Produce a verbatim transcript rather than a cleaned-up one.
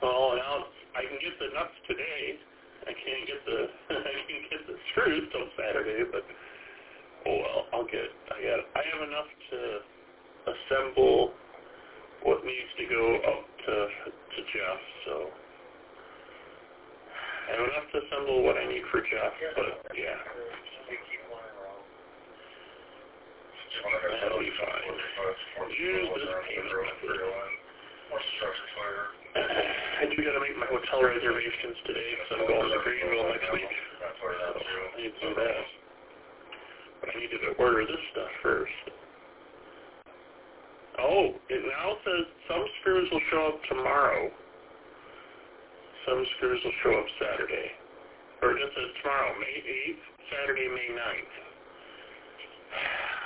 Well, now I can get the nuts today. I can't get the I can't get the screws till Saturday, but oh well, I'll get. I got. I have enough to assemble what needs to go up to to Jeff. So I have enough to assemble what I need for Jeff. But yeah, that'll be fine. Use this payment method. I do got to make my hotel reservations today because I'm going to Greenville next week. So I need to do that. But I needed to order this stuff first. Oh, it now says some screws will show up tomorrow. Some screws will show up Saturday. Or it just says tomorrow, May eighth, Saturday, May ninth.